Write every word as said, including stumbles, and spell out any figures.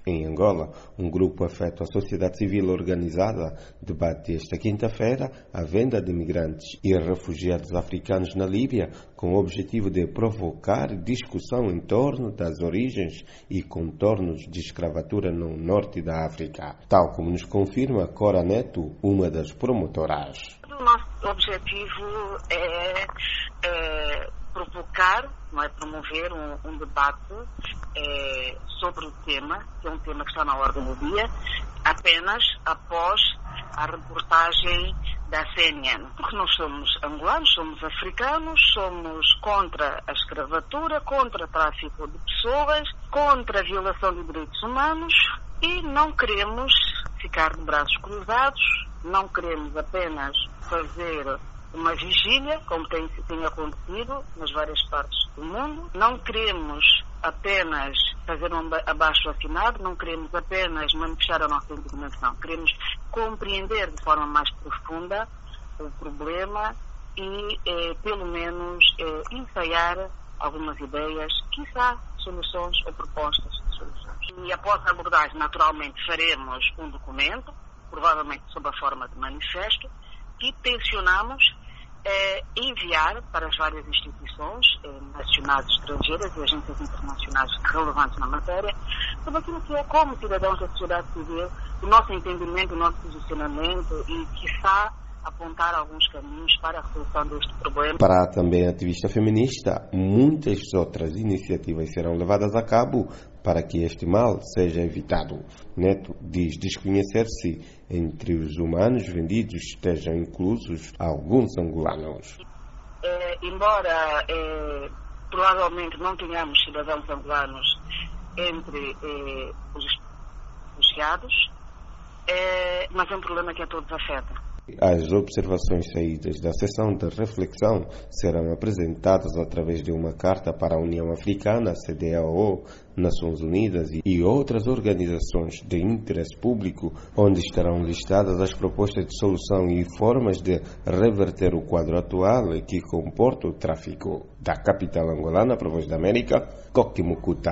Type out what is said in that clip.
Em Angola, um grupo afeto à sociedade civil organizada debate esta quinta-feira a venda de imigrantes e refugiados africanos na Líbia, com o objetivo de provocar discussão em torno das origens e contornos de escravatura no norte da África, tal como nos confirma Cora Neto, uma das promotoras. O nosso objetivo é, é provocar, não é, promover um, um debate é, sobre o tema, que é um tema que está na ordem do dia, apenas após a reportagem da C N N. Porque nós somos angolanos, somos africanos, somos contra a escravatura, contra o tráfico de pessoas, contra a violação de direitos humanos e não queremos ficar de braços cruzados, não queremos apenas fazer uma vigília, como tem, tem acontecido nas várias partes do mundo. Não queremos apenas fazer um abaixo-assinado, não queremos apenas manifestar a nossa indignação. Queremos compreender de forma mais profunda o problema e, eh, pelo menos, eh, ensaiar algumas ideias, quizá soluções ou propostas de soluções. E após a abordagem, naturalmente, faremos um documento, provavelmente sob a forma de manifesto, que tencionamos eh, enviar para as várias instituições eh, nacionais e estrangeiras e agências internacionais relevantes na matéria, sobre aquilo que é, como cidadãos da sociedade civil, o nosso entendimento, o nosso posicionamento e, quiçá, apontar alguns caminhos para a resolução deste problema. Para também a ativista feminista, muitas outras iniciativas serão levadas a cabo para que este mal seja evitado. Neto diz desconhecer se entre os humanos vendidos estejam inclusos alguns angolanos. É, embora é, provavelmente não tenhamos cidadãos angolanos entre é, os refugiados, é, mas é um problema que a todos afeta. As observações saídas da sessão de reflexão serão apresentadas através de uma carta para a União Africana, C D A O, Nações Unidas e outras organizações de interesse público, onde estarão listadas as propostas de solução e formas de reverter o quadro atual que comporta o tráfico. Da capital angolana, para a Voz da América, Coque Mucuta.